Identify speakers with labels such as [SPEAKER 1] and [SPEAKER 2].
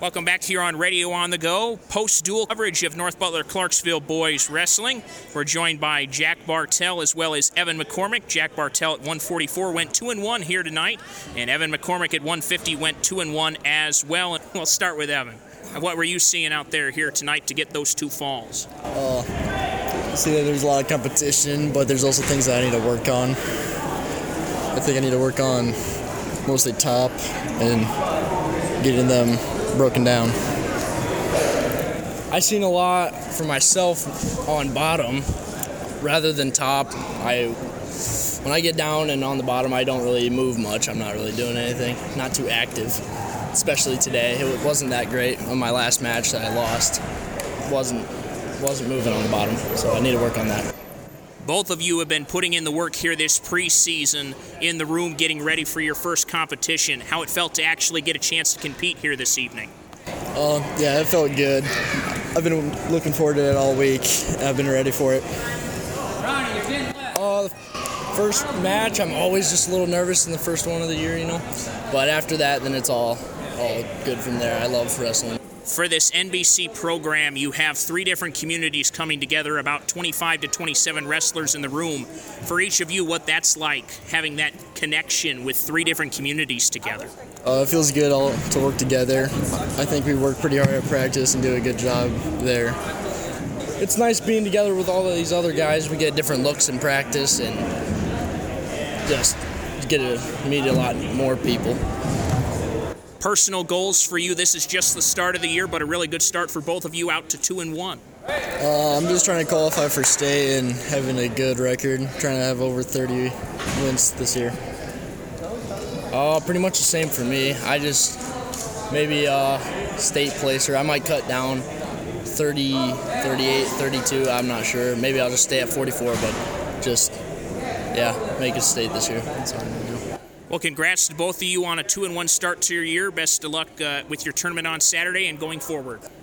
[SPEAKER 1] Welcome back here on Radio on the Go, post-dual coverage of North Butler Clarksville boys wrestling. We're joined by Jack Bartell as well as Evan McCormick. Jack Bartell at 144 went 2-1 here tonight, and Evan McCormick at 150 went 2-1 as well. And we'll start with Evan. What were you seeing out there here tonight to get those two falls?
[SPEAKER 2] I see that there's a lot of competition, but there's also things that I need to work on. I think I need to work on mostly top and getting them broken down.
[SPEAKER 3] I seen a lot for myself on bottom rather than top. When I get down and on the bottom, I don't really move much. I'm not really doing anything. Not too active, especially today. It wasn't that great on my last match that I lost. Wasn't moving on the bottom, so I need to work on that.
[SPEAKER 1] Both of you have been putting in the work here this preseason in the room, getting ready for your first competition. How it felt to actually get a chance to compete here this evening?
[SPEAKER 2] Yeah, it felt good. I've been looking forward to it all week. I've been ready for it.
[SPEAKER 3] First match, I'm always just a little nervous in the first one of the year, But after that, then it's all good from there. I love wrestling.
[SPEAKER 1] For this NBC program, you have 3 different communities coming together, about 25 to 27 wrestlers in the room. For each of you, what that's like, having that connection with 3 different communities together?
[SPEAKER 2] It feels good all to work together. I think we work pretty hard at practice and do a good job there.
[SPEAKER 3] It's nice being together with all of these other guys. We get different looks in practice and just get to meet a lot more people.
[SPEAKER 1] Personal goals for you, this is just the start of the year, but a really good start for both of you out to 2-1.
[SPEAKER 2] I'm just trying to qualify for state and having a good record, trying to have over 30 wins this year.
[SPEAKER 3] Pretty much the same for me. I just maybe state placer. I might cut down 30, 38, 32, I'm not sure. Maybe I'll just stay at 44, but just, make it state this year. That's all I'm gonna do.
[SPEAKER 1] Well, congrats to both of you on a 2-1 start to your year. Best of luck with your tournament on Saturday and going forward.